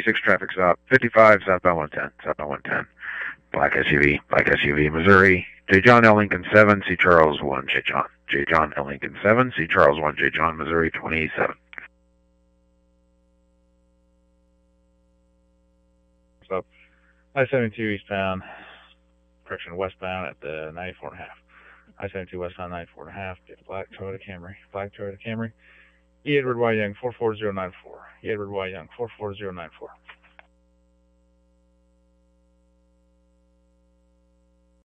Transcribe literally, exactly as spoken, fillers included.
six traffic stop, fifty-five, southbound one ten, southbound one ten. Black S U V, black S U V, Missouri. J. John L. Lincoln seven, C. Charles one, J. John. J. John L. Lincoln seven, C. Charles one, J. John, Missouri twenty-seven. Up I seventy-two eastbound, correction, westbound at the ninety-four and a half. I seventy-two westbound ninety-four and a half, get black Toyota Camry, black Toyota Camry. E. Edward Y. Young four four zero nine four. E. Edward Y. Young four four zero nine four.